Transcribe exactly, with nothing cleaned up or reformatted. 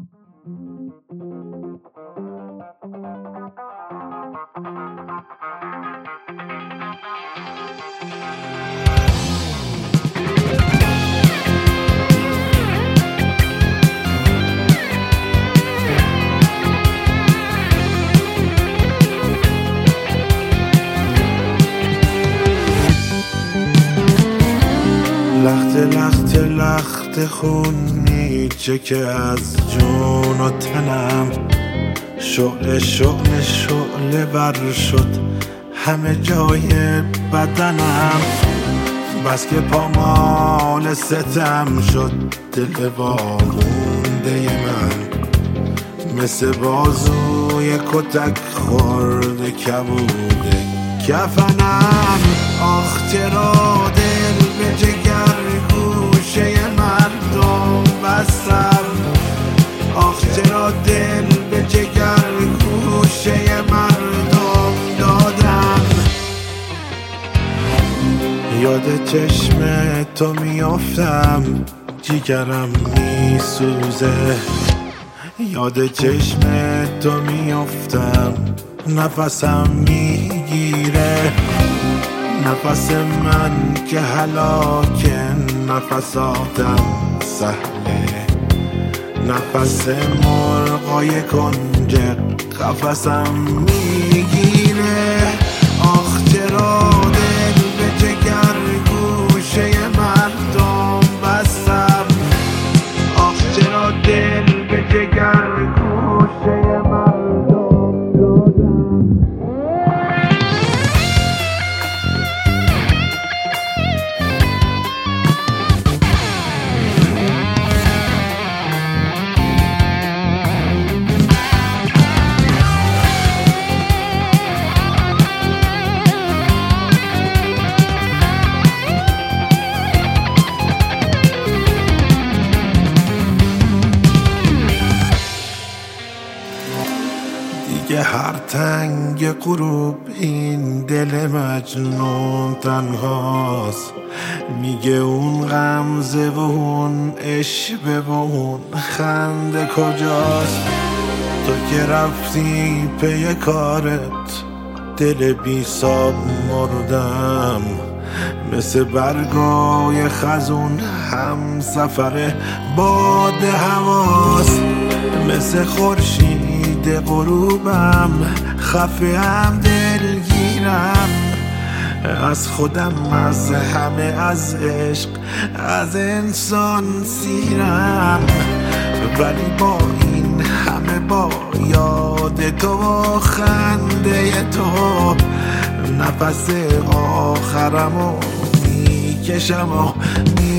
لخت لخت لخت خون میچکه از جون و تنم، شعله شعله شعله بر شد همه جای بدنم. بس که پامال ستم شد دل وامونده من، مثل بازوی کتک خورده کبوده کفنم. آخ چرا دل به جگر گوشه مردم بستم، آخ چرا دل به جگر گوشه مردم دادم. یاد چشم تو میافتم جیگرم میسوزه، یاد چشم تو میافتم نفسم میگیره. نفس من که هلاک نفساتم سهله، نفس مرغای کنج قفسم میگیره. آخ چرا دل به جگر گوشه مردم بستم، آخ چرا دل به جگر گوشه مردم دادم. دیگه هر تنگ غروب این دل مجنون تنهاست، میگه اون غمزه و اون عشوه و اون خنده کجاست. تو که رفتی پی کارت دل بی ساب مردم، مثل برگای خزون هم سفر باد هواست. مثل خورشید غروبم خفه هم دلگیرم، از خودم از همه از عشق از انسان سیرم. ولی با این همه با یاد تو و خنده تو نفس آخرمو میکشم و